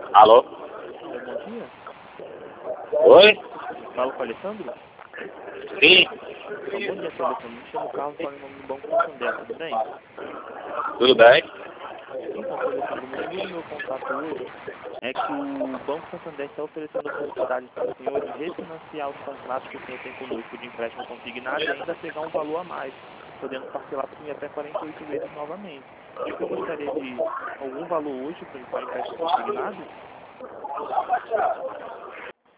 Alô? Bom dia. Oi? Falo com o Alessandro? Sim? Bom dia, Alessandro. Me chamo Carlos, falo em nome do Banco Santander, tudo bem? Tudo bem? Então, Alessandro, o motivo do meu contato hoje é que o Banco Santander está oferecendo a oportunidade para o senhor de refinanciar os contratos que o senhor tem conosco de empréstimo consignado e ainda pegar um valor a mais, podendo parcelar em até 48 vezes novamente. O senhor gostaria de algum valor hoje para empréstimo consignado?